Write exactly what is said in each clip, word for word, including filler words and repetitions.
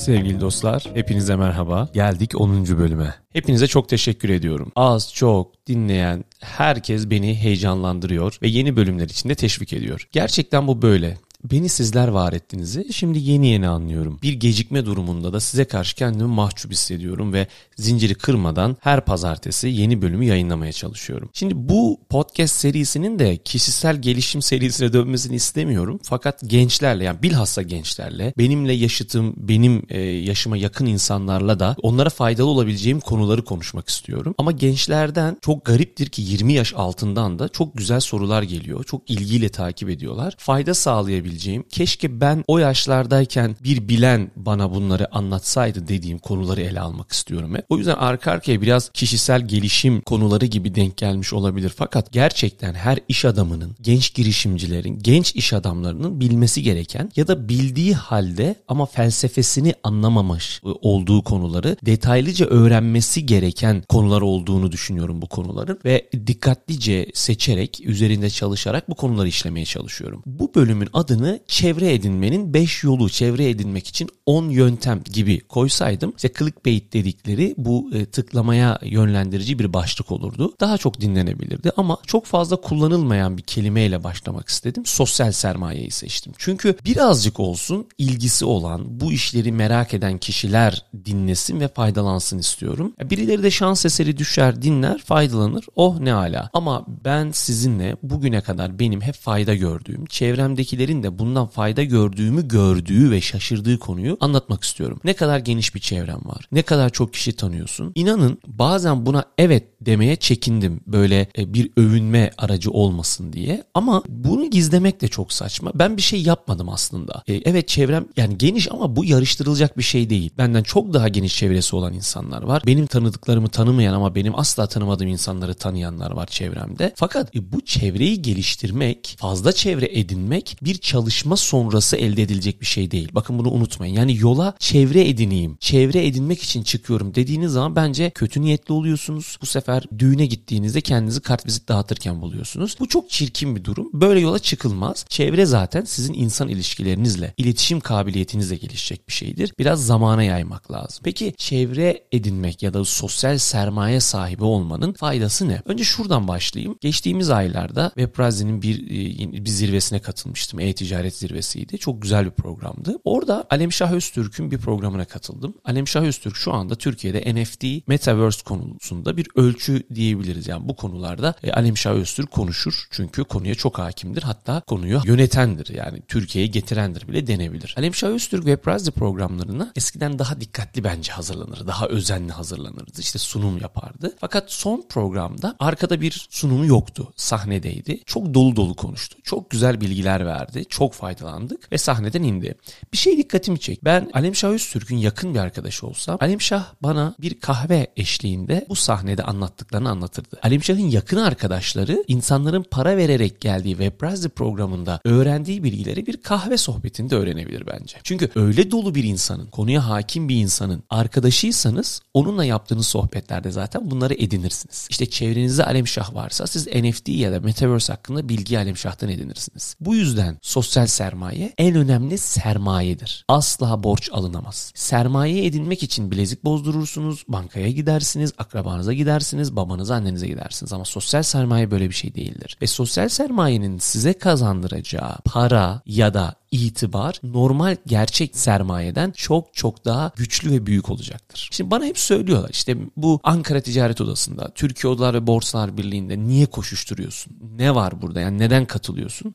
Sevgili dostlar, hepinize merhaba. Geldik onuncu bölüme. Hepinize çok teşekkür ediyorum. Az çok dinleyen herkes beni heyecanlandırıyor ve yeni bölümler için de teşvik ediyor. Gerçekten bu böyle. Beni sizler var ettiğinizi şimdi yeni yeni anlıyorum. Bir gecikme durumunda da size karşı kendimi mahcup hissediyorum ve zinciri kırmadan her pazartesi yeni bölümü yayınlamaya çalışıyorum. Şimdi bu podcast serisinin de kişisel gelişim serisine dönmesini istemiyorum. Fakat gençlerle, yani bilhassa gençlerle, benimle yaşıtım, benim e, yaşıma yakın insanlarla da onlara faydalı olabileceğim konuları konuşmak istiyorum. Ama gençlerden çok gariptir ki yirmi yaş altından da çok güzel sorular geliyor. Çok ilgiyle takip ediyorlar. Fayda sağlayabileceğim, keşke ben o yaşlardayken bir bilen bana bunları anlatsaydı dediğim konuları ele almak istiyorum hep. O yüzden arka arkaya biraz kişisel gelişim konuları gibi denk gelmiş olabilir. Fakat gerçekten her iş adamının, genç girişimcilerin, genç iş adamlarının bilmesi gereken ya da bildiği halde ama felsefesini anlamamış olduğu konuları detaylıca öğrenmesi gereken konular olduğunu düşünüyorum bu konuların ve dikkatlice seçerek, üzerinde çalışarak bu konuları işlemeye çalışıyorum. Bu bölümün adını çevre edinmenin beş yolu, çevre edinmek için on yöntem gibi koysaydım, işte clickbait dedikleri bu e, tıklamaya yönlendirici bir başlık olurdu. Daha çok dinlenebilirdi ama çok fazla kullanılmayan bir kelimeyle başlamak istedim. Sosyal sermayeyi seçtim. Çünkü birazcık olsun ilgisi olan, bu işleri merak eden kişiler dinlesin ve faydalansın istiyorum. Birileri de şans eseri düşer, dinler, faydalanır. Oh ne ala. Ama ben sizinle bugüne kadar benim hep fayda gördüğüm, çevremdekilerin de bundan fayda gördüğümü gördüğü ve şaşırdığı konuyu anlatmak istiyorum. Ne kadar geniş bir çevrem var, ne kadar çok kişi tanıyorsun. İnanın bazen buna evet demeye çekindim, böyle bir övünme aracı olmasın diye. Ama bunu gizlemek de çok saçma. Ben bir şey yapmadım aslında. Evet çevrem yani geniş ama bu yarıştırılacak bir şey değil. Benden çok daha geniş çevresi olan insanlar var. Benim tanıdıklarımı tanımayan ama benim asla tanımadığım insanları tanıyanlar var çevremde. Fakat bu çevreyi geliştirmek, fazla çevre edinmek bir çalışma sonrası elde edilecek bir şey değil. Bakın bunu unutmayın. Yani yola çevre edineyim, çevre edinmek için çıkıyorum dediğiniz zaman bence kötü niyetli oluyorsunuz. Bu sefer düğüne gittiğinizde kendinizi kartvizit dağıtırken buluyorsunuz. Bu çok çirkin bir durum. Böyle yola çıkılmaz. Çevre zaten sizin insan ilişkilerinizle, iletişim kabiliyetinizle gelişecek bir şeydir. Biraz zamana yaymak lazım. Peki çevre edinmek ya da sosyal sermaye sahibi olmanın faydası ne? Önce şuradan başlayayım. Geçtiğimiz aylarda Webrazi'nin bir, bir zirvesine katılmıştım. E-ticaret zirvesiydi. Çok güzel bir programdı. Orada Alemşah Öztürk'ün bir programına katıldım. Alemşah Öztürk şu anda Türkiye'de N F T, Metaverse konusunda bir ölçü diyebiliriz. Yani bu konularda e, Alemşah Öztürk konuşur. Çünkü konuya çok hakimdir. Hatta konuyu yönetendir. Yani Türkiye'ye getirendir bile denebilir. Alemşah Öztürk Webrazi programlarına eskiden daha dikkatli bence hazırlanırdı. Daha özenli hazırlanırdı. İşte sunum yapardı. Fakat son programda arkada bir sunumu yoktu. Sahnedeydi. Çok dolu dolu konuştu. Çok güzel bilgiler verdi. Çok faydalandık ve sahneden indi. Bir şey dikkatimi çekti. Ben Alemşah Öztürk'ün yakın bir arkadaşı olsam Alemşah bana bir kahve eşliğinde bu sahnede anlattıklarını anlatırdı. Alemşah'ın yakın arkadaşları insanların para vererek geldiği Webrazi programında öğrendiği bilgileri bir kahve sohbetinde öğrenebilir bence. Çünkü öyle dolu bir insanın, konuya hakim bir insanın arkadaşıysanız onunla yaptığınız sohbetlerde zaten bunları edinirsiniz. İşte çevrenizde Alemşah varsa siz N F T ya da Metaverse hakkında bilgi Alemşah'tan edinirsiniz. Bu yüzden sosyal sermaye en önemli sermayedir. Asla borç alınamaz. Sermaye edinmek için bilezik bozdurursunuz, bankaya gidersiniz, akrabanıza gidersiniz, babanıza, annenize gidersiniz. Ama sosyal sermaye böyle bir şey değildir. Ve sosyal sermayenin size kazandıracağı para ya da itibar normal gerçek sermayeden çok çok daha güçlü ve büyük olacaktır. Şimdi bana hep söylüyorlar işte bu Ankara Ticaret Odası'nda, Türkiye Odalar ve Borsalar Birliği'nde niye koşuşturuyorsun? Ne var burada? Yani neden katılıyorsun?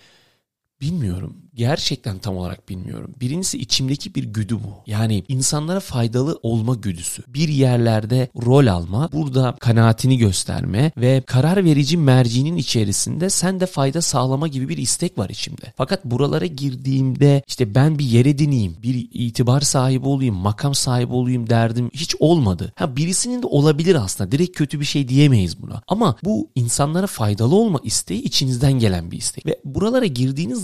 Bilmiyorum. Gerçekten tam olarak bilmiyorum. Birincisi içimdeki bir güdü bu. Yani insanlara faydalı olma güdüsü. Bir yerlerde rol alma, burada kanaatini gösterme ve karar verici mercinin içerisinde sen de fayda sağlama gibi bir istek var içimde. Fakat buralara girdiğimde işte ben bir yer edineyim, bir itibar sahibi olayım, makam sahibi olayım derdim hiç olmadı. Ha birisinin de olabilir aslında. Direkt kötü bir şey diyemeyiz buna. Ama bu insanlara faydalı olma isteği içinizden gelen bir istek. Ve buralara girdiğiniz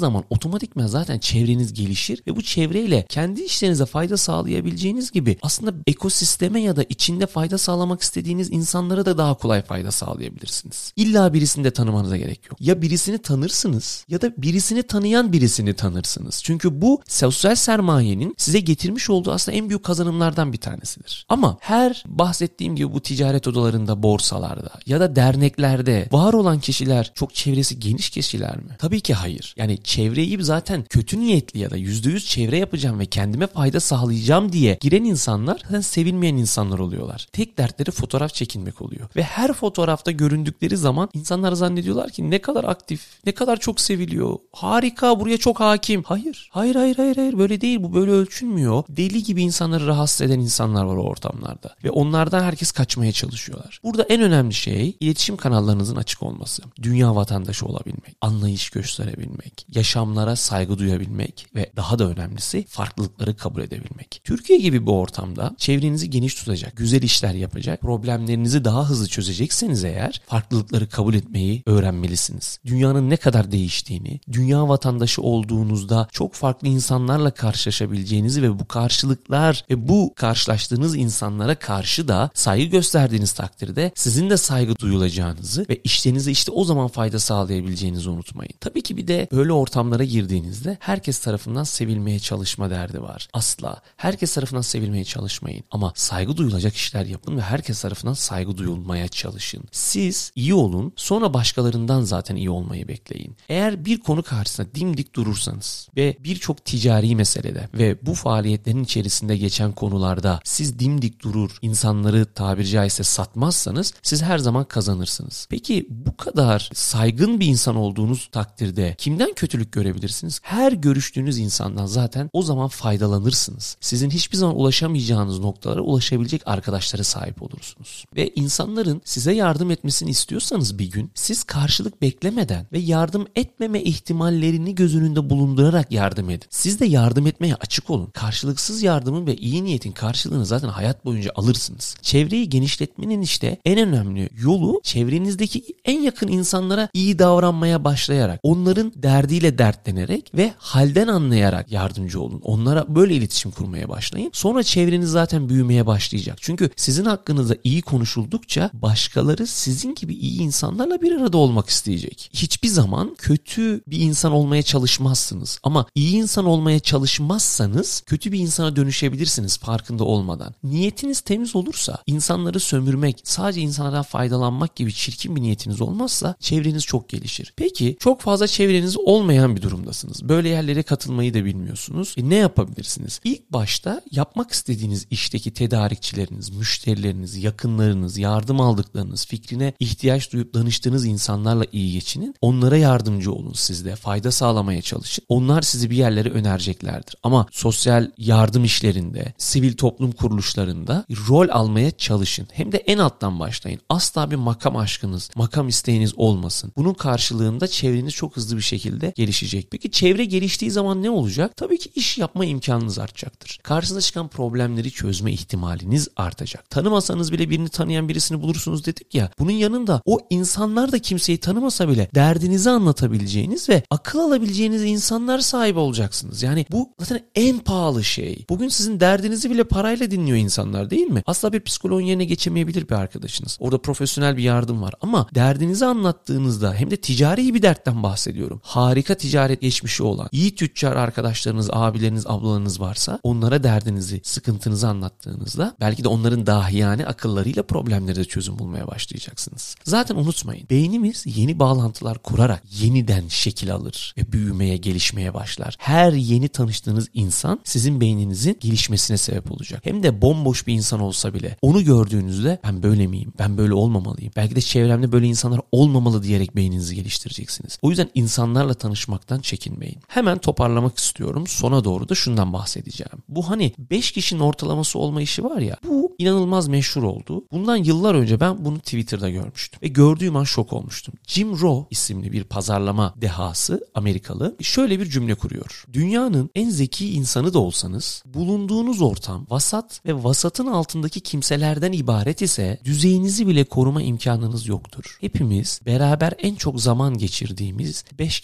zaman otomatikman zaten çevreniz gelişir ve bu çevreyle kendi işlerinize fayda sağlayabileceğiniz gibi aslında ekosisteme ya da içinde fayda sağlamak istediğiniz insanlara da daha kolay fayda sağlayabilirsiniz. İlla birisini de tanımanıza gerek yok. Ya birisini tanırsınız ya da birisini tanıyan birisini tanırsınız. Çünkü bu sosyal sermayenin size getirmiş olduğu aslında en büyük kazanımlardan bir tanesidir. Ama her bahsettiğim gibi bu ticaret odalarında, borsalarda ya da derneklerde var olan kişiler çok çevresi geniş kişiler mi? Tabii ki hayır. Yani çevreyi zaten kötü niyetli ya da yüzde yüz çevre yapacağım ve kendime fayda sağlayacağım diye giren insanlar zaten sevilmeyen insanlar oluyorlar. Tek dertleri fotoğraf çekinmek oluyor. Ve her fotoğrafta göründükleri zaman insanlar zannediyorlar ki ne kadar aktif, ne kadar çok seviliyor. Harika, buraya çok hakim. Hayır. Hayır, hayır, hayır, hayır. Böyle değil. Bu böyle ölçülmüyor. Deli gibi insanları rahatsız eden insanlar var o ortamlarda. Ve onlardan herkes kaçmaya çalışıyorlar. Burada en önemli şey iletişim kanallarınızın açık olması. Dünya vatandaşı olabilmek, anlayış gösterebilmek, yaşamlara saygı duyabilmek ve daha da önemlisi farklılıkları kabul edebilmek. Türkiye gibi bir ortamda çevrenizi geniş tutacak, güzel işler yapacak, problemlerinizi daha hızlı çözecekseniz eğer farklılıkları kabul etmeyi öğrenmelisiniz. Dünyanın ne kadar değiştiğini, dünya vatandaşı olduğunuzda çok farklı insanlarla karşılaşabileceğinizi ve bu karşılıklar ve bu karşılaştığınız insanlara karşı da saygı gösterdiğiniz takdirde sizin de saygı duyulacağınızı ve işlerinize işte o zaman fayda sağlayabileceğinizi unutmayın. Tabii ki bir de böyle ortamlara girdiğinizde herkes tarafından sevilmeye çalışma derdi var. Asla. Herkes tarafından sevilmeye çalışmayın. Ama saygı duyulacak işler yapın ve herkes tarafından saygı duyulmaya çalışın. Siz iyi olun, sonra başkalarından zaten iyi olmayı bekleyin. Eğer bir konu karşısında dimdik durursanız ve birçok ticari meselede ve bu faaliyetlerin içerisinde geçen konularda siz dimdik durur, insanları tabiri caizse satmazsanız siz her zaman kazanırsınız. Peki bu kadar saygın bir insan olduğunuz takdirde kimden kötülük görebilirsiniz? Her görüştüğünüz insandan zaten o zaman faydalanırsınız. Sizin hiçbir zaman ulaşamayacağınız noktalara ulaşabilecek arkadaşlara sahip olursunuz. Ve insanların size yardım etmesini istiyorsanız bir gün siz karşılık beklemeden ve yardım etmeme ihtimallerini göz önünde bulundurarak yardım edin. Siz de yardım etmeye açık olun. Karşılıksız yardımın ve iyi niyetin karşılığını zaten hayat boyunca alırsınız. Çevreyi genişletmenin işte en önemli yolu çevrenizdeki en yakın insanlara iyi davranmaya başlayarak, onların derdiyle dertlenerek ve halden anlayarak yardımcı olun. Onlara böyle iletişim kurmaya başlayın. Sonra çevreniz zaten büyümeye başlayacak. Çünkü sizin hakkınızda iyi konuşuldukça başkaları sizin gibi iyi insanlarla bir arada olmak isteyecek. Hiçbir zaman kötü bir insan olmaya çalışmazsınız. Ama iyi insan olmaya çalışmazsanız kötü bir insana dönüşebilirsiniz farkında olmadan. Niyetiniz temiz olursa, insanları sömürmek, sadece insanlardan faydalanmak gibi çirkin bir niyetiniz olmazsa çevreniz çok gelişir. Peki çok fazla çevreniz olmayan bir durumdasınız. Böyle yerlere katılmayı da bilmiyorsunuz. E ne yapabilirsiniz? İlk başta yapmak istediğiniz işteki tedarikçileriniz, müşterileriniz, yakınlarınız, yardım aldıklarınız, fikrine ihtiyaç duyup danıştığınız insanlarla iyi geçinin. Onlara yardımcı olun siz de. Fayda sağlamaya çalışın. Onlar sizi bir yerlere önereceklerdir. Ama sosyal yardım işlerinde, sivil toplum kuruluşlarında rol almaya çalışın. Hem de en alttan başlayın. Asla bir makam aşkınız, makam isteğiniz olmasın. Bunun karşılığında çevreniz çok hızlı bir şekilde gelişecek. Peki çevre geliştiği zaman ne olacak? Tabii ki iş yapma imkanınız artacaktır. Karşınıza çıkan problemleri çözme ihtimaliniz artacak. Tanımasanız bile birini tanıyan birisini bulursunuz dedik ya. Bunun yanında o insanlar da kimseyi tanımasa bile derdinizi anlatabileceğiniz ve akıl alabileceğiniz insanlar sahibi olacaksınız. Yani bu zaten en pahalı şey. Bugün sizin derdinizi bile parayla dinliyor insanlar değil mi? Asla bir psikoloğun yerine geçemeyebilir bir arkadaşınız. Orada profesyonel bir yardım var ama derdinizi anlattığınızda hem de ticari bir dertten bahsediyorum. Harika ticaret geçmişi olan, iyi tüccar arkadaşlarınız, abileriniz, ablalarınız varsa onlara derdinizi, sıkıntınızı anlattığınızda belki de onların dahiyane akıllarıyla problemlere de çözüm bulmaya başlayacaksınız. Zaten unutmayın, beynimiz yeni bağlantılar kurarak yeniden şekil alır ve büyümeye, gelişmeye başlar. Her yeni tanıştığınız insan sizin beyninizin gelişmesine sebep olacak. Hem de bomboş bir insan olsa bile onu gördüğünüzde ben böyle miyim, ben böyle olmamalıyım, belki de çevremde böyle insanlar olmamalı diyerek beyninizi geliştireceksiniz. O yüzden insanlarla tanışmaktan çekinmeyin. Hemen toparlamak istiyorum. Sona doğru da şundan bahsedeceğim. Bu hani beş kişinin ortalaması olma işi var ya, bu inanılmaz meşhur oldu. Bundan yıllar önce ben bunu Twitter'da görmüştüm. Ve gördüğüm an şok olmuştum. Jim Rohn isimli bir pazarlama dehası, Amerikalı, şöyle bir cümle kuruyor. Dünyanın en zeki insanı da olsanız, bulunduğunuz ortam vasat ve vasatın altındaki kimselerden ibaret ise düzeyinizi bile koruma imkanınız yoktur. Hepimiz beraber en çok zaman geçirdiğimiz beş kişinin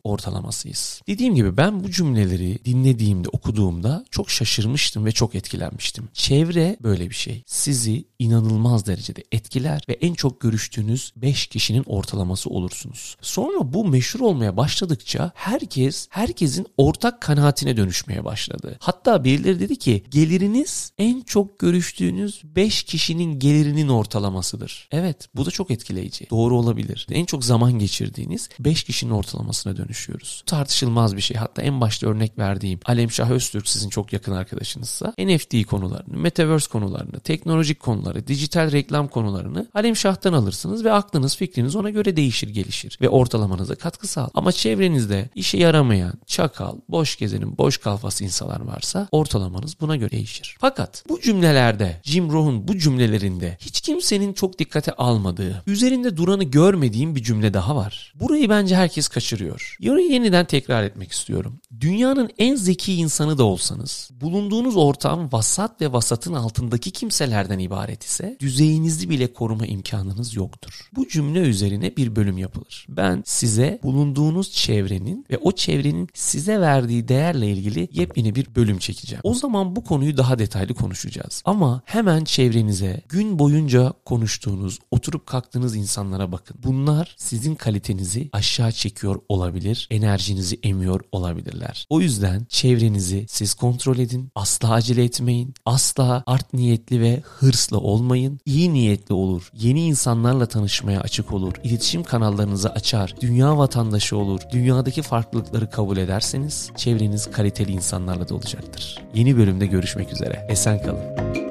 ortalamasıyız. Dediğim gibi ben bu cümleleri dinlediğimde, okuduğumda çok şaşırmıştım ve çok etkilenmiştim. Çevre böyle bir şey. Sizi inanılmaz derecede etkiler ve en çok görüştüğünüz beş kişinin ortalaması olursunuz. Sonra bu meşhur olmaya başladıkça herkes, herkesin ortak kanaatine dönüşmeye başladı. Hatta birileri dedi ki geliriniz en çok görüştüğünüz beş kişinin gelirinin ortalamasıdır. Evet, bu da çok etkileyici. Doğru olabilir. En çok zaman geçirdiğiniz beş kişinin ortalamasına dönüşüyoruz. Tartışılmaz bir şey. Hatta en başta örnek verdiğim Alemşah Öztürk sizin çok yakın arkadaşınızsa N F T konularını, Metaverse konularını, teknolojik konuları, dijital reklam konularını Alemşah'tan alırsınız ve aklınız, fikriniz ona göre değişir, gelişir ve ortalamanıza katkı sağlar. Ama çevrenizde işe yaramayan, çakal, boş gezenin, boş kalfası insanlar varsa ortalamanız buna göre değişir. Fakat bu cümlelerde, Jim Rohn'un bu cümlelerinde hiç kimsenin çok dikkate almadığı, üzerinde duranı görmediğim bir cümle daha var. Burayı bence herkes kaçırıyor. Yarın yeniden tekrar etmek istiyorum. Dünyanın en zeki insanı da olsanız, bulunduğunuz ortam vasat ve vasatın altındaki kimselerden ibaret ise düzeyinizi bile koruma imkanınız yoktur. Bu cümle üzerine bir bölüm yapılır. Ben size bulunduğunuz çevrenin ve o çevrenin size verdiği değerle ilgili yepyeni bir bölüm çekeceğim. O zaman bu konuyu daha detaylı konuşacağız. Ama hemen çevrenize, gün boyunca konuştuğunuz, oturup kalktığınız insanlara bakın. Bunlar sizin kalitenizi aşağı çekiyor olabilir, enerjinizi emiyor olabilirler. O yüzden çevrenizi siz kontrol edin. Asla acele etmeyin. Asla art niyetli ve hırslı olmayın. İyi niyetli olur. Yeni insanlarla tanışmaya açık olur. İletişim kanallarınızı açar. Dünya vatandaşı olur. Dünyadaki farklılıkları kabul ederseniz çevreniz kaliteli insanlarla da olacaktır. Yeni bölümde görüşmek üzere. Esen kalın.